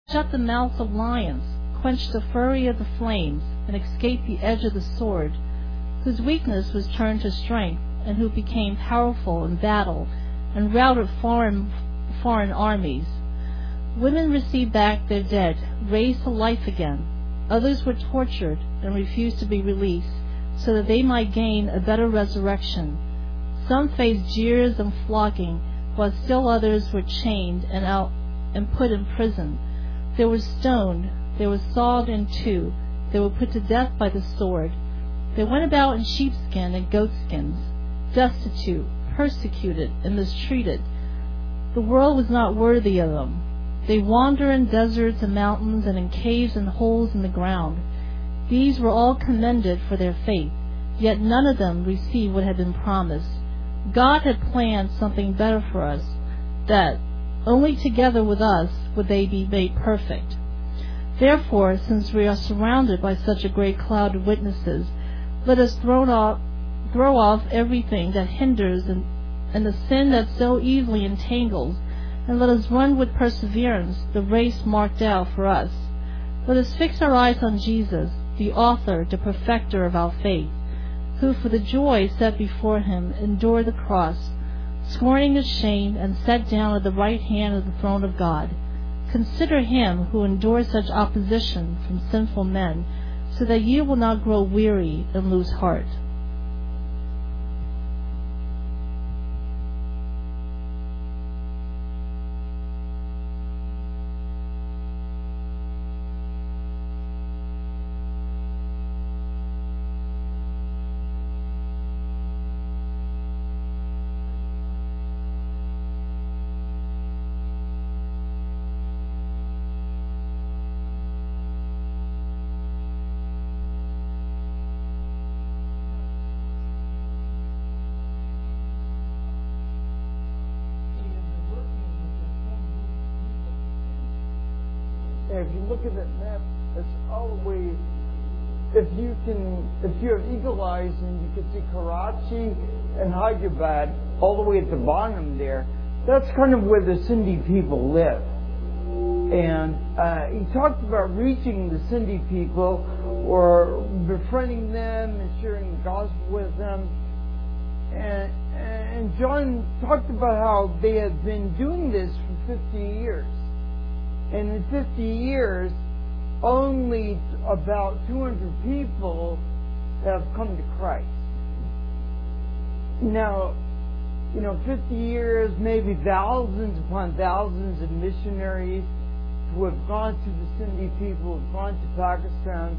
shut the mouths of lions, quenched the fury of the flames, and escaped the edge of the sword, whose weakness was turned to strength, and who became powerful in battle, and routed foreign armies. Women received back their dead, raised to life again. Others were tortured and refused to be released, so that they might gain a better resurrection. Some faced jeers and flogging, while still others were chained and put in prison. They were stoned, they were sawed in two, they were put to death by the sword. They went about in sheepskin and goatskins, destitute, persecuted, and mistreated. The world was not worthy of them. They wander in deserts and mountains and in caves and holes in the ground. These were all commended for their faith, yet none of them received what had been promised. God had planned something better for us, that only together with us would they be made perfect. Therefore, since we are surrounded by such a great cloud of witnesses, let us throw off everything that hinders and the sin that so easily entangles, and let us run with perseverance the race marked out for us. Let us fix our eyes on Jesus, the author, the perfecter of our faith, who for the joy set before him endured the cross, scorning its shame, and sat down at the right hand of the throne of God. Consider him who endured such opposition from sinful men, so that you will not grow weary and lose heart. If you look at that map, it's all the way. If you have eagle eyes and you can see Karachi and Hyderabad all the way at the bottom there, that's kind of where the Sindhi people live. And he talked about reaching the Sindhi people or befriending them and sharing the gospel with them. And John talked about how they had been doing this for 50 years. And in 50 years, only about 200 people have come to Christ. Now, 50 years, maybe thousands upon thousands of missionaries who have gone to the Sindhi people, have gone to Pakistan.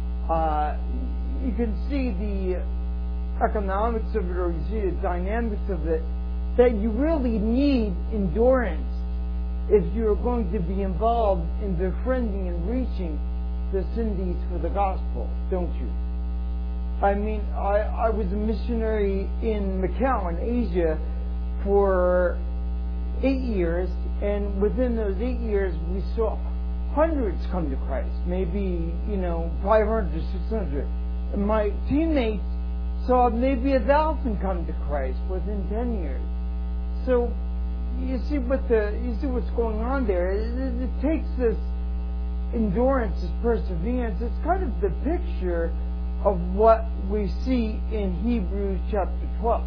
You can see the economics of it, or you see the dynamics of it, that you really need endurance if you're going to be involved in befriending and reaching the Sindhis for the gospel, don't you? I mean, I was a missionary in Macau in Asia for 8 years, and within those 8 years we saw hundreds come to Christ, maybe 500 or 600. And my teammates saw maybe 1,000 come to Christ within 10 years. So you see what's going on there. It takes this endurance, this perseverance. It's kind of the picture of what we see in Hebrews chapter 12.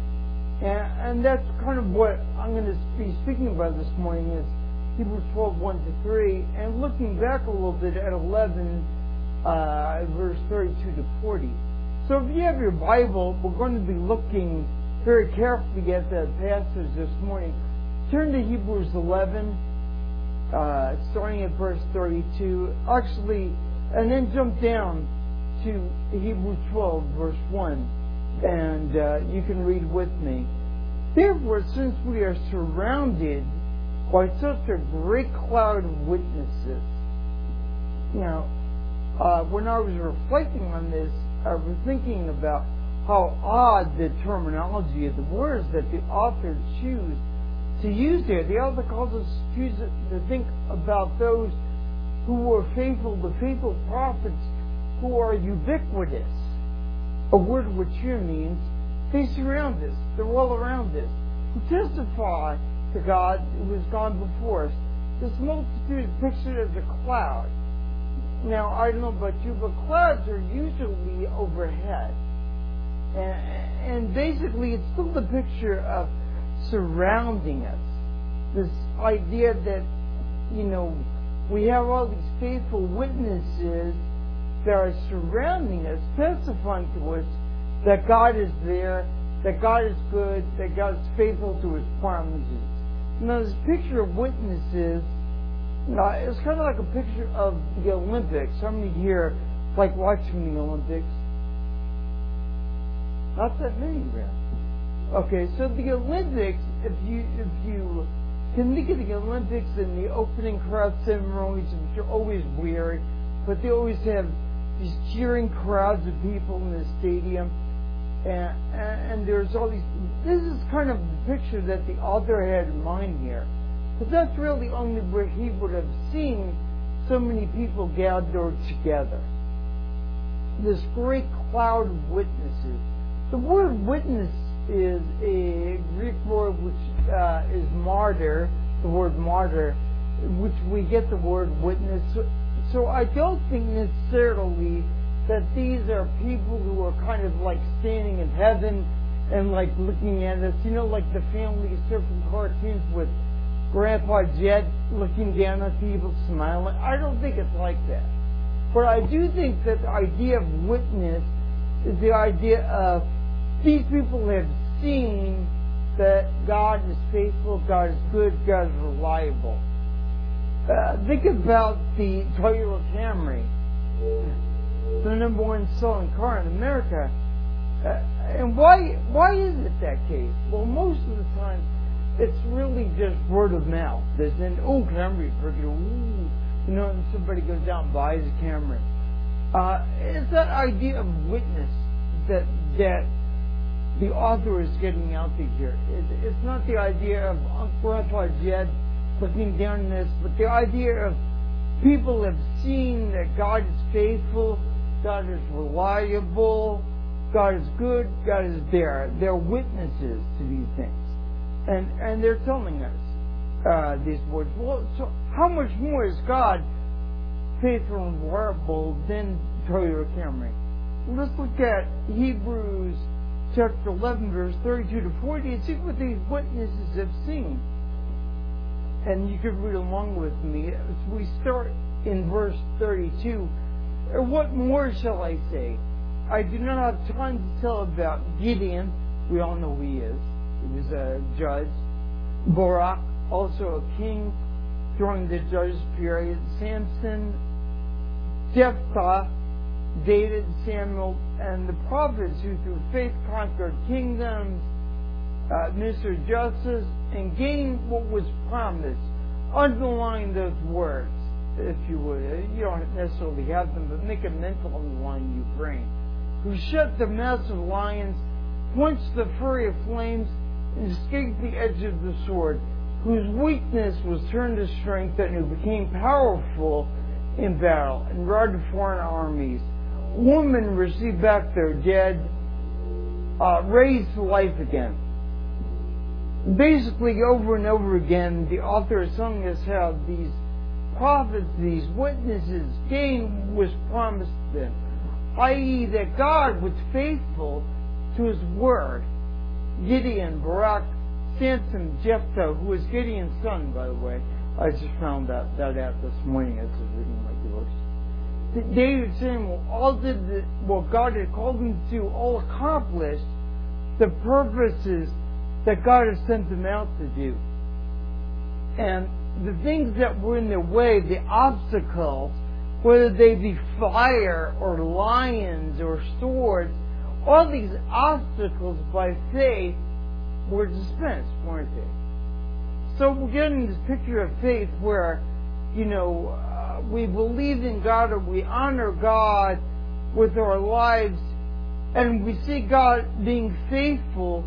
And that's kind of what I'm going to be speaking about this morning, is Hebrews 12, 1 to 3, and looking back a little bit at 11, verse 32 to 40. So if you have your Bible, we're going to be looking very carefully at that passage this morning. Turn to Hebrews 11, starting at verse 32. Actually, and then jump down to Hebrews 12, verse 1. And you can read with me. Therefore, since we are surrounded by such a great cloud of witnesses. Now, when I was reflecting on this, I was thinking about how odd the terminology of the words that the author choose to use there. The author calls us to think about those who were faithful, the faithful prophets who are ubiquitous. A word which here means they surround us, they're all around us, who testify to God who has gone before us, this multitude is pictured as a cloud. Now, I don't know about you, but clouds are usually overhead. And basically, it's still the picture of surrounding us. This idea that, we have all these faithful witnesses that are surrounding us, testifying to us that God is there, that God is good, that God is faithful to His promises. Now, this picture of witnesses, it's kind of like a picture of the Olympics. How many here like watching the Olympics? Not that many, really. Okay, so the Olympics, if you can think of the Olympics and the opening crowd ceremonies, which are always weird, but they always have these cheering crowds of people in the stadium, and there's all these. This is kind of the picture that the author had in mind here, because that's really only where he would have seen so many people gathered together. This great cloud of witnesses. The word witness is a Greek word which is martyr, the word martyr, which we get the word witness. So I don't think necessarily that these are people who are kind of like standing in heaven and like looking at us, like the family surfing cartoons with Grandpa Jed looking down at people smiling. I don't think it's like that. But I do think that the idea of witness is the idea of these people have seen that God is faithful, God is good, God is reliable. Think about the Toyota Camry, the number one selling car in America. And why is it that case? Well, most of the time, it's really just word of mouth. There's Camry, and somebody goes out and buys a Camry. It's that idea of witness that the author is getting out to here. It's not the idea of Grandpa Jed looking down on this, but the idea of people have seen that God is faithful, God is reliable, God is good, God is there. They're witnesses to these things. And they're telling us these words. Well, so how much more is God faithful and reliable than Toyota Camry? Let's look at Hebrews chapter 11, verse 32 to 40, and see what these witnesses have seen. And you can read along with me. As we start in verse 32, what more shall I say? I do not have time to tell about Gideon. We all know who he is. He was a judge. Barak, also a king during the judges period. Samson, Jephthah, David, Samuel, and the prophets who through faith conquered kingdoms, administered justice, and gained what was promised. Underline those words, if you would. You don't necessarily have them, but make a mental underline in your brain. Who shut the mouths of lions, quenched the fury of flames, and escaped the edge of the sword, whose weakness was turned to strength, and who became powerful in battle, and routed foreign armies. Women received back their dead, raised to life again. Basically, over and over again, the author is telling us how these prophets, these witnesses, gained was promised to them, i.e., that God was faithful to His word. Gideon, Barak, Samson, Jephthah, who was Gideon's son, by the way. I just found that out this morning as I was reading my devotion. David, Samuel, all did what God had called them to do, all accomplished the purposes that God has sent them out to do. And the things that were in their way, the obstacles, whether they be fire or lions or swords, all these obstacles by faith were dispensed, weren't they? So we're getting this picture of faith where, we believe in God or we honor God with our lives, and we see God being faithful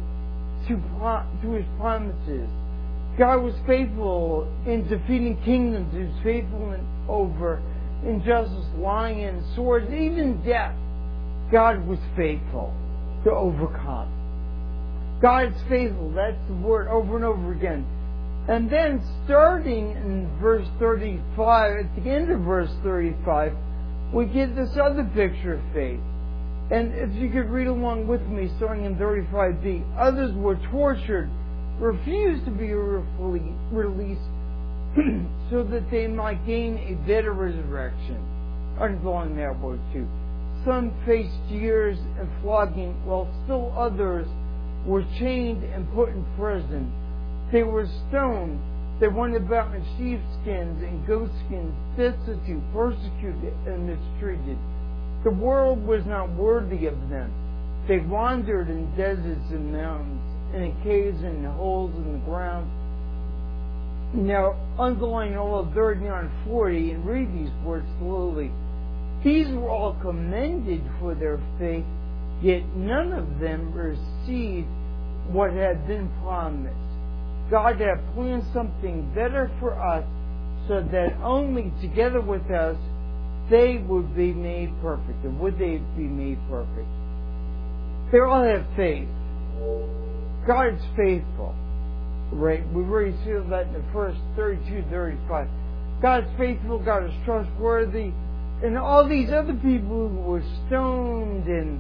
to His promises. God was faithful in defeating kingdoms. He was faithful over injustice, lying, and swords, even death. God was faithful to overcome. God is faithful. That's the word over and over again. And then starting in verse 35, at the end of verse 35, we get this other picture of faith. And if you could read along with me, starting in 35b, others were tortured, refused to be released, so that they might gain a better resurrection. Underline that word too. Some faced jeers and flogging, while still others were chained and put in prison. They were stoned. They went about in sheepskins and goatskins, destitute, persecuted, and mistreated. The world was not worthy of them. They wandered in deserts and mountains, and in caves and in holes in the ground. Now, underline all of 39 and 40 and read these words slowly. These were all commended for their faith, yet none of them received what had been promised. God had planned something better for us, so that only together with us they would be made perfect. And would they be made perfect? They all have faith. God is faithful. Right? We've already seen that in the first 32, 35. God is faithful. God is trustworthy. And all these other people who were stoned and,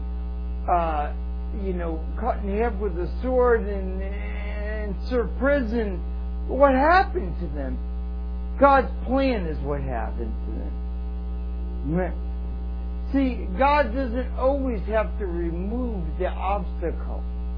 cut in half with a sword and served prison, what happened to them? God's plan is what happened to them. See, God doesn't always have to remove the obstacle.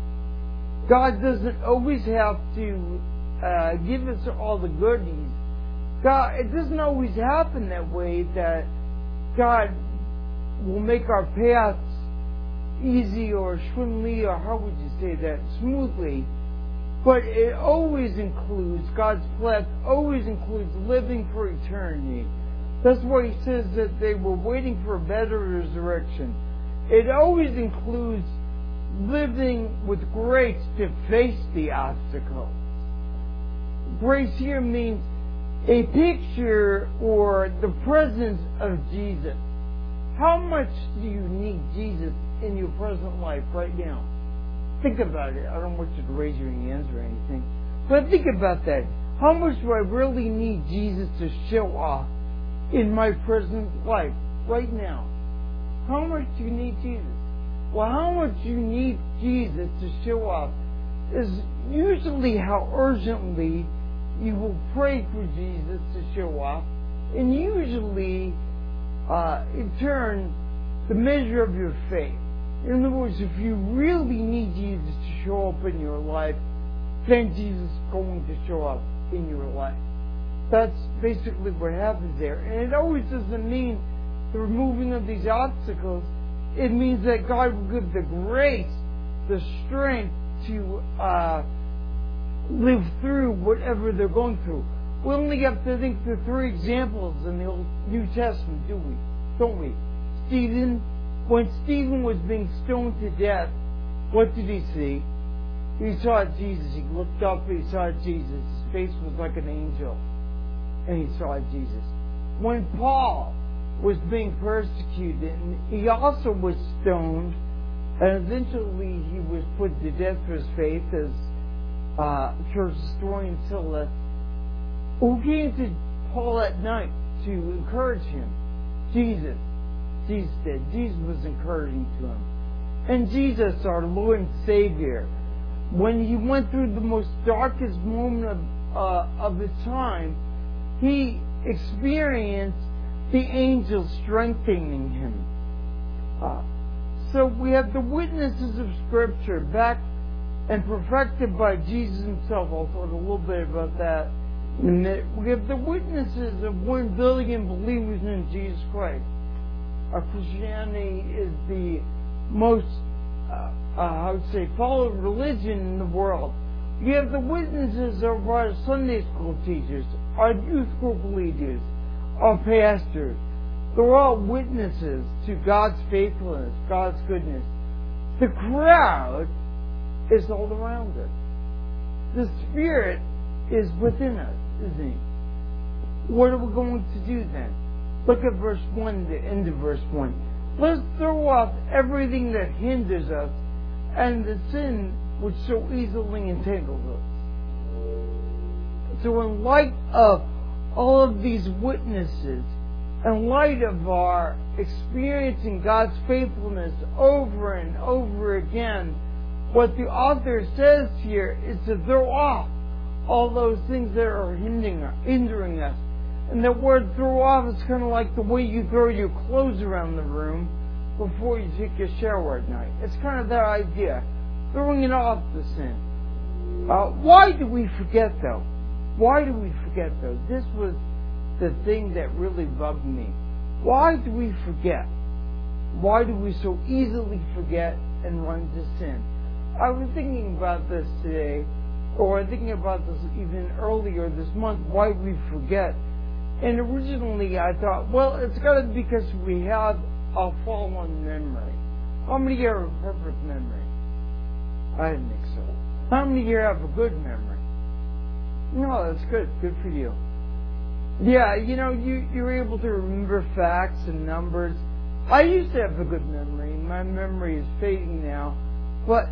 God doesn't always have to give us all the goodies. It doesn't always happen that way, that God will make our paths easy or swimmingly, or how would you say that, smoothly. But it always includes, God's path always includes living for eternity. That's why He says that they were waiting for a better resurrection. It always includes living with grace to face the obstacle. Grace here means a picture or the presence of Jesus. How much do you need Jesus in your present life right now? Think about it. I don't want you to raise your hands or anything, but think about that. How much do I really need Jesus to show off in my present life right now? How much do you need Jesus? Well, how much you need Jesus to show up is usually how urgently you will pray for Jesus to show up, and usually, in turn, the measure of your faith. In other words, if you really need Jesus to show up in your life, then Jesus is going to show up in your life. That's basically what happens there. And it always doesn't mean the removing of these obstacles. It means that God will give the grace, the strength to live through whatever they're going through. We only have to think through 3 examples in the Old New Testament, don't we? Stephen, when Stephen was being stoned to death, what did he see? He saw Jesus. He looked up, he saw Jesus. His face was like an angel. And he saw Jesus. When Paul was being persecuted, and he also was stoned, and eventually he was put to death for his faith, as church historian Silla, who came to Paul at night to encourage him? Jesus. Jesus did. Jesus was encouraging to him. And Jesus, our Lord and Savior, when He went through the most darkest moment of His time, He experienced the angels strengthening Him. So we have the witnesses of Scripture backed and perfected by Jesus Himself. I'll talk a little bit about that in a minute. We have the witnesses of 1 billion believers in Jesus Christ. Our Christianity is the most, followed religion in the world. We have the witnesses of our Sunday school teachers, our youth group leaders, our pastors. They're all witnesses to God's faithfulness, God's goodness. The crowd is all around us. The Spirit is within us, isn't He? What are we going to do then? Look at verse 1, the end of verse 1. Let's throw off everything that hinders us and the sin which so easily entangles us. so in light of all of these witnesses, in light of our experiencing God's faithfulness over and over again, what the author says here is to throw off all those things that are hindering us. And the word throw off is kind of like the way you throw your clothes around the room before you take your shower at night. It's kind of that idea, throwing it off the sin. Why do we forget, though? Why do we forget, though? This was the thing that really bugged me. Why do we forget? Why do we so easily forget and run to sin? I was thinking about this today, or thinking about this even earlier this month, why we forget. And originally I thought, well, it's got to be because we have a fallen memory. How many of you have a perfect memory? I didn't think so. How many of you have a good memory? No, that's good. Good for you. Yeah, you're able to remember facts and numbers. I used to have a good memory. My memory is fading now. But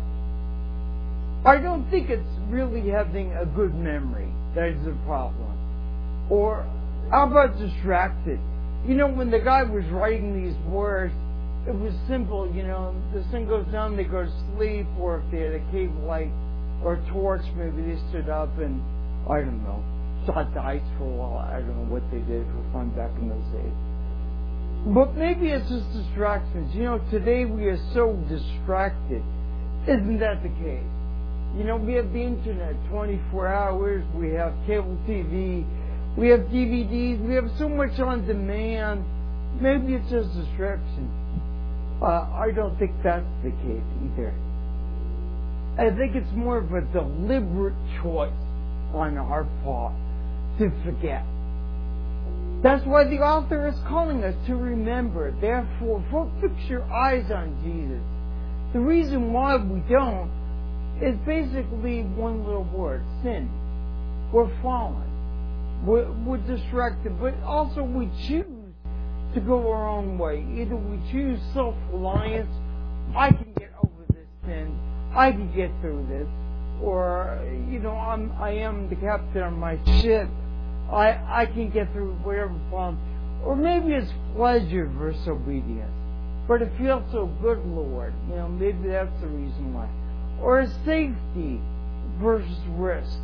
I don't think it's really having a good memory that is the problem. Or how about distracted? When the guy was writing these words, it was simple, the sun goes down, they go to sleep, or if they had a cave light or a torch, maybe they stood up and, I don't know, shot dice for a while. I don't know what they did for fun back in those days. But maybe it's just distractions. Today we are so distracted. Isn't that the case? We have the internet 24 hours, we have cable TV, we have DVDs, we have so much on demand. Maybe it's just distraction. I don't think that's the case either. I think it's more of a deliberate choice on our part to forget. That's why the author is calling us to remember. Therefore, fix your eyes on Jesus. The reason why we don't is basically one little word, sin. We're fallen. We're distracted, but also we choose to go our own way. Either we choose self-reliance, I can get over this sin, I can get through this, or, I am the captain of my ship, I can get through whatever problem. Or maybe it's pleasure versus obedience. But it feels so good, Lord. Maybe that's the reason why. Or it's safety versus risk.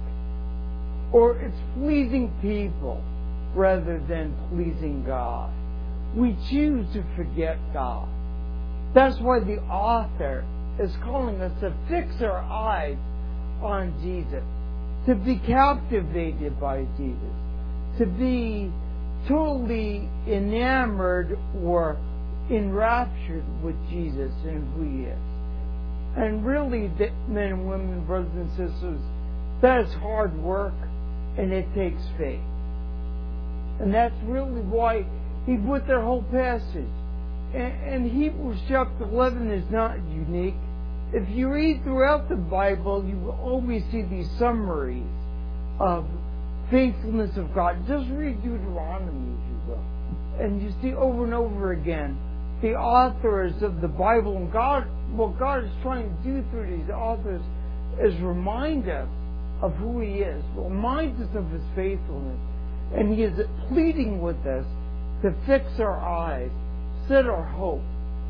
Or it's pleasing people rather than pleasing God. We choose to forget God. That's why the author is calling us to fix our eyes on Jesus, to be captivated by Jesus, to be totally enamored or enraptured with Jesus and who He is. And really, men and women, brothers and sisters, that is hard work and it takes faith. And that's really why he put their whole passage. And Hebrews chapter 11 is not unique. If you read throughout the Bible, you will always see these summaries of faithfulness of God. Just read Deuteronomy, if you will. And you see over and over again the authors of the Bible and God, what God is trying to do through these authors is remind us of who He is, remind us of His faithfulness. And He is pleading with us to fix our eyes, set our whole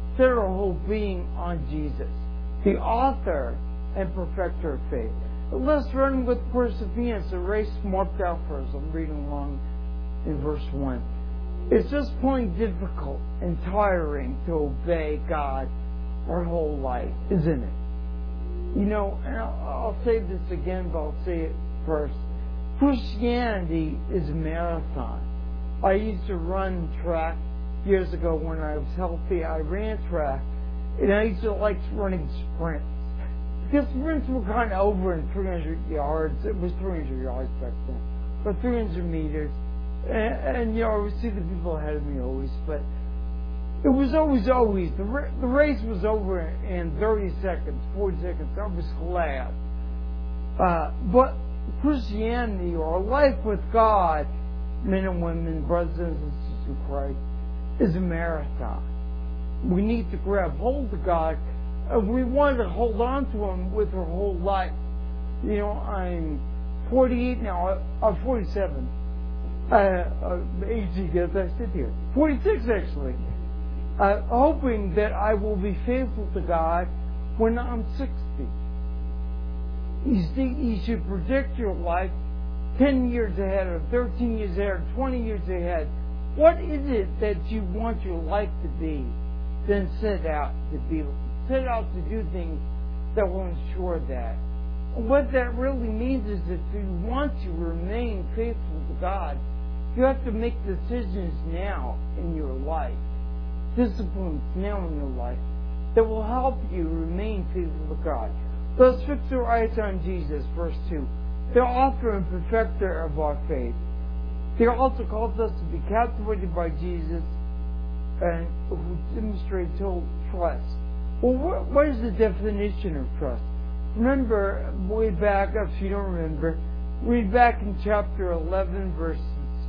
being on Jesus, the author and perfecter of faith. But let's run with perseverance, a race marked out for us. I'm reading along in verse 1. It's just plain difficult and tiring to obey God our whole life, isn't it? And I'll say this again, but I'll say it first. Christianity is a marathon. I used to run track years ago when I was healthy. I ran track, and I used to like running sprints. Because sprints were kind of over in 300 yards. It was 300 yards back then, but 300 meters. And I would see the people ahead of me always, but it was always, the race was over in 30 seconds, 40 seconds. I was glad. But Christianity, or life with God, men and women, brothers and sisters in Christ, is a marathon. We need to grab hold of God, and we want to hold on to Him with our whole life. I'm 48 now. 47. Age as I sit here. 46 actually. Hoping that I will be faithful to God when I'm 60. You see, you should predict your life 10 years ahead, or 13 years ahead, or 20 years ahead. What is it that you want your life to be? Then set out to do things that will ensure that. What that really means is that if you want to remain faithful to God, you have to make decisions now in your life, disciplines now in your life, that will help you remain faithful to God. Let's fix our eyes on Jesus, verse 2. The author and perfecter of our faith. He also calls us to be captivated by Jesus and who demonstrates total trust. Well, what is the definition of trust? Remember, way back, if you don't remember, read back in chapter 11, verses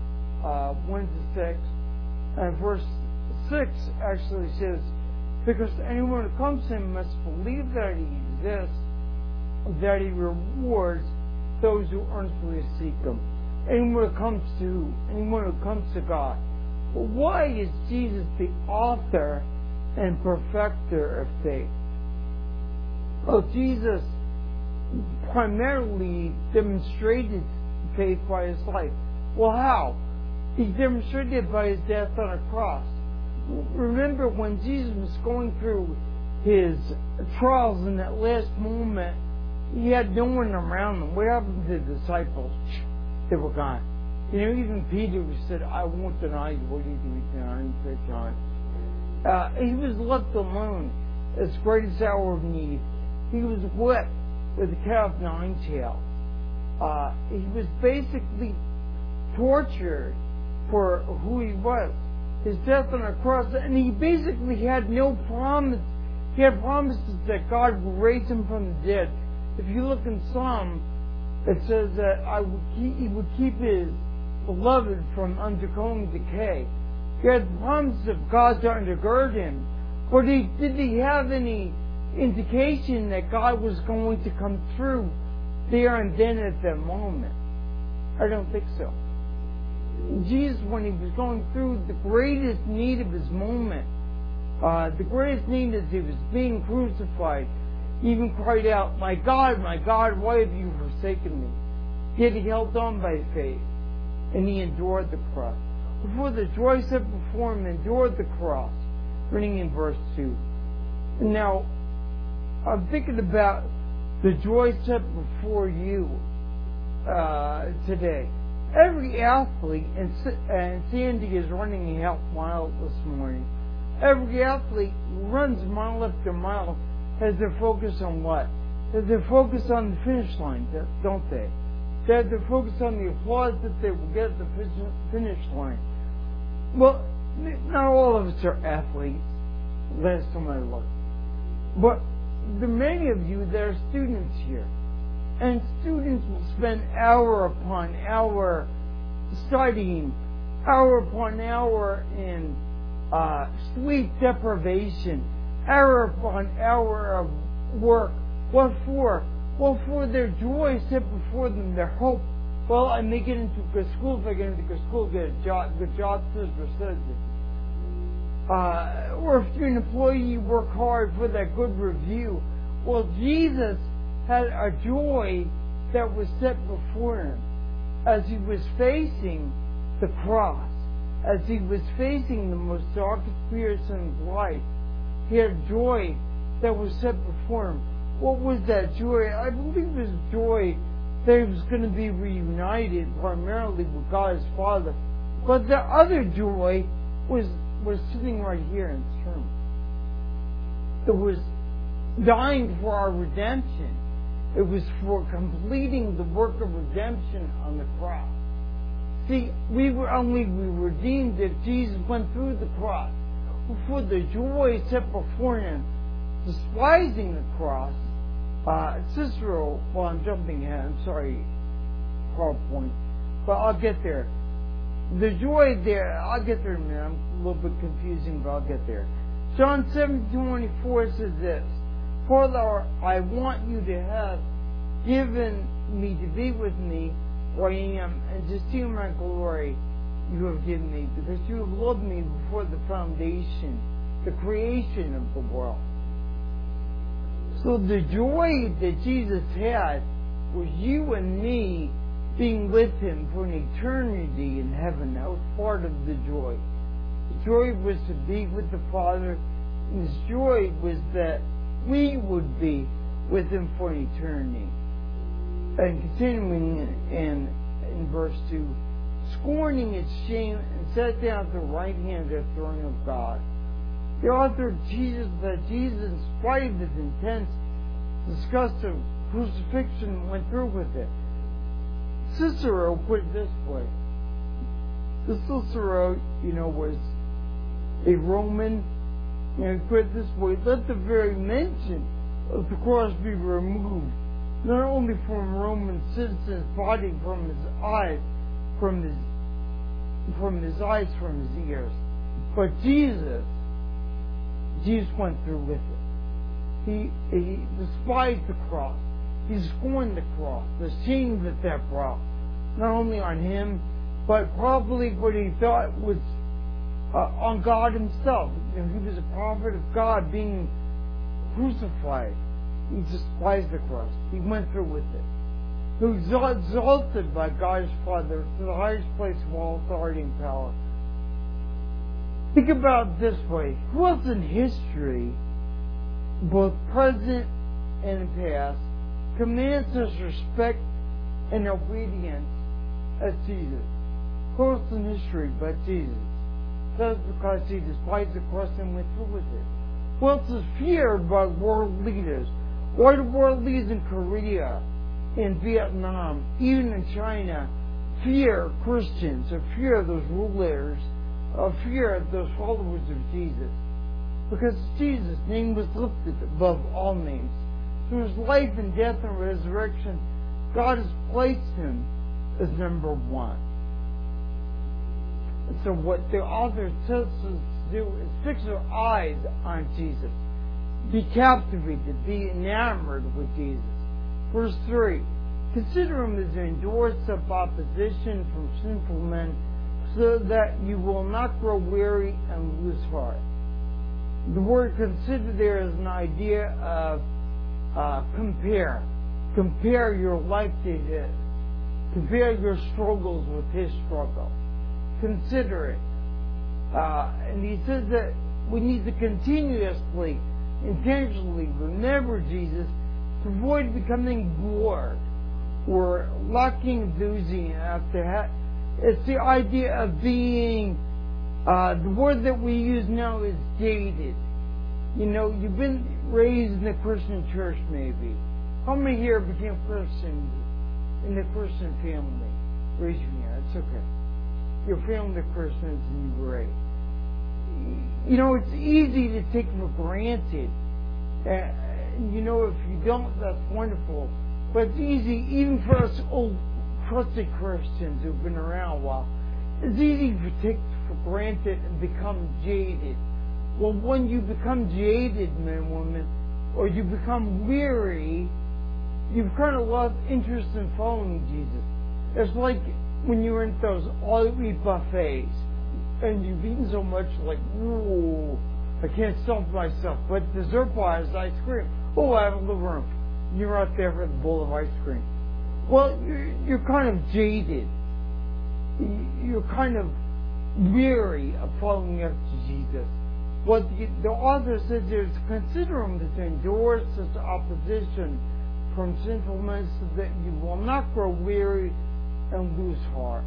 1 to 6. And verse 6 actually says, because anyone who comes to him must believe that he exists, that he rewards those who earnestly seek him. Anyone who comes to God. Well, why is Jesus the author and perfecter of faith? Well, Jesus primarily demonstrated faith by his life. Well, how? He demonstrated it by his death on a cross. Remember when Jesus was going through his trials in that last moment, he had no one around him. What happened to the disciples? They were gone. You know, even Peter said, I won't deny you. What do you deny me, John? He was left alone at his greatest hour of need. He was whipped with a cat of nine tails. He was basically tortured for who he was. His death on a cross, and he basically had no promise. He had promises that God would raise him from the dead. If you look in Psalm, it says that he would keep his beloved from undergoing decay. He had the promise of God to undergird him. But did he have any indication that God was going to come through there and then at that moment? I don't think so. Jesus, when he was going through the greatest need of his moment, the greatest need as he was being crucified, even cried out, my God, why have you forsaken me? Yet he held on by faith, and he endured the cross. Before the joy set before him, endured the cross, reading in verse 2. Now, I'm thinking about the joy set before you today. Every athlete, and Sandy is running a half mile this morning, every athlete runs mile after mile, has their focus on what? Has their focus on the finish line, don't they? They have their focus on the applause that they will get at the finish line. Well, not all of us are athletes, last time I looked. But there are many of you that are students here. And students will spend hour upon hour studying, hour upon hour in sleep deprivation, hour upon hour of work. What for? Well, for their joy set before them, their hope. Well, I may get into good school. If I get into good school, get a job, good job, sister says it. Or if you're an employee, you work hard for that good review. Well, Jesus had a joy that was set before him as he was facing the cross, as he was facing the most darkest fears in his life. He had joy that was set before him. What was that joy? I believe it was joy that he was going to be reunited primarily with God his Father. But the other joy was sitting right here in this room. It was dying for our redemption. It was for completing the work of redemption on the cross. See, we were redeemed if Jesus went through the cross. For the joy set before him, despising the cross. Cicero, well, I'm jumping ahead. I'm sorry, PowerPoint, but I'll get there. The joy there, I'll get there in a minute. I'm a little bit confusing, but I'll get there. John 17:24 says this. Father, I want you to have given me to be with me where I am and to see my glory you have given me, because you have loved me before the foundation, the creation of the world. So the joy that Jesus had was you and me being with him for an eternity in heaven. That was part of the joy. The joy was to be with the Father, and his joy was that we would be with him for eternity. And continuing in verse 2, scorning its shame, and sat down at the right hand of the throne of God. The author teaches that Jesus, in spite of his intense disgust of crucifixion, went through with it. Cicero put it this way. Cicero, was a Roman, and he put it this way: let the very mention of the cross be removed, not only from a Roman citizen's body, from his eyes, from his ears, but Jesus went through with it. He despised the cross. He scorned the cross, the shame that brought, not only on him, but probably what he thought was on God himself. He was a prophet of God being crucified. He despised the cross. He went through with it. He was exalted by God his Father to the highest place of all authority and power. Think about it this way. Who else in history, both present and past, commands us respect and obedience as Jesus? Who else in history but Jesus? That's because he despised the cross and went through with it. Who else is feared by world leaders? Why do world leaders in Korea, in Vietnam, even in China, fear Christians, or fear those rulers, or fear those followers of Jesus? Because Jesus' name was lifted above all names. Through his life and death and resurrection, God has placed him as number one. And so what the author tells us to do is fix our eyes on Jesus. Be captivated, be enamored with Jesus. Verse 3, consider him as an endurance of opposition from sinful men, so that you will not grow weary and lose heart. The word consider there is an idea of compare. Compare your life to his. Compare your struggles with his struggle. Consider it. And he says that we need to continuously, intentionally remember Jesus to avoid becoming bored or lacking enthusiasm. It's the idea of being, the word that we use now is dated. You've been raised in the Christian church maybe. How many here became Christians in the Christian family? Raise your hand. It's okay. Your family of Christians and you're great. It's easy to take for granted. If you don't, that's wonderful. But it's easy, even for us old, trusted Christians who've been around a while, it's easy to take for granted and become jaded. Well, when you become jaded, men and women, or you become weary, you've kind of lost interest in following Jesus. It's like when you're in those all-you-eat buffets, and you've eaten so much, like, ooh, I can't stop myself. But dessert bar is ice cream. Oh, I have a little room. You're out there for the bowl of ice cream. Well, you're kind of jaded. You're kind of weary of following after Jesus. What the author says is, consider him to endure such opposition from sinful men, so that you will not grow weary and lose heart.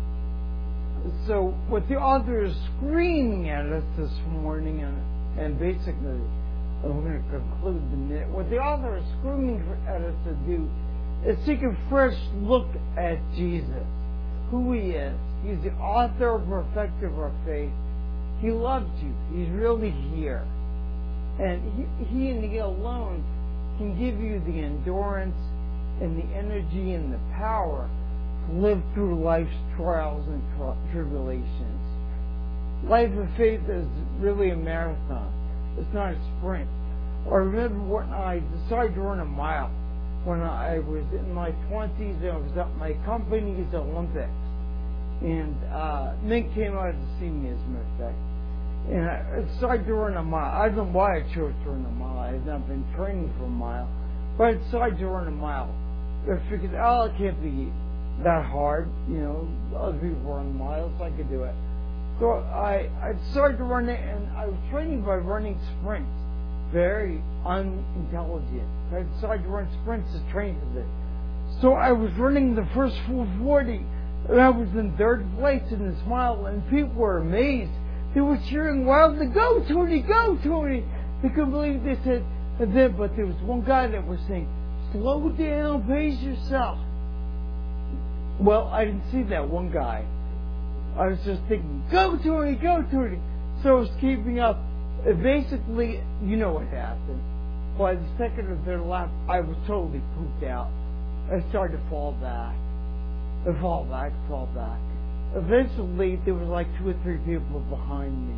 So what the author is screaming at us this morning, and basically, I'm going to conclude the minute. What the author is screaming at us to do is take a fresh look at Jesus, who he is. He's the author and perfecter of our faith. He loves you. He's really here. And he and he alone can give you the endurance and the energy and the power to live through life's trials and tribulations. Life of faith is really a marathon. It's not a sprint. I remember when I decided to run a mile. when I was in my 20s. I was at my company's Olympics. And Mink came out to see me, as a matter of fact. And I decided to run a mile. I don't know why I chose to run a mile. I had not been training for a mile. But I decided to run a mile. I figured, oh, it can't be that hard. You know, other people run miles. I could do it. So I decided to run it, and I was training by running sprints. Very unintelligent. I decided to run sprints to train for this. So I was running the first 440, and I was in third place in this mile, and people were amazed. They were cheering wildly, "Go, Tony, go, Tony!" They couldn't believe they said that, but there was one guy that was saying, "Slow down, pace yourself." Well, I didn't see that one guy. I was just thinking, "Go, Tony, go, Tony!" So I was keeping up. Basically, you know what happened. By the second or third lap, I was totally pooped out. I started to fall back. Fall back. Eventually, there was like 2 or 3 people behind me.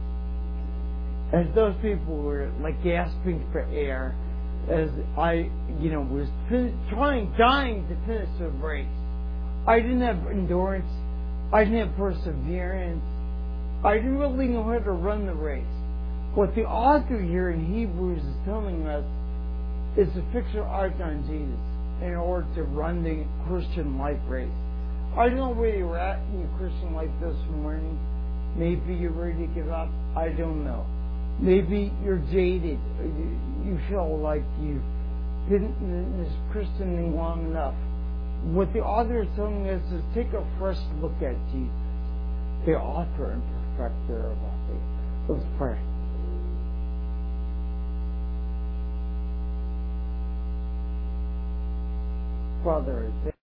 And those people were like gasping for air as I, was dying to finish the race. I didn't have endurance. I didn't have perseverance. I didn't really know how to run the race. What the author here in Hebrews is telling us is to fix your eyes on Jesus in order to run the Christian life race. I don't know where you're at in your Christian life this morning. Maybe you're ready to give up. I don't know. Maybe you're jaded. You feel like you've been in this Christian thing long enough. What the author is telling us is take a fresh look at Jesus, the author and perfecter of our faith. Let's pray. Father,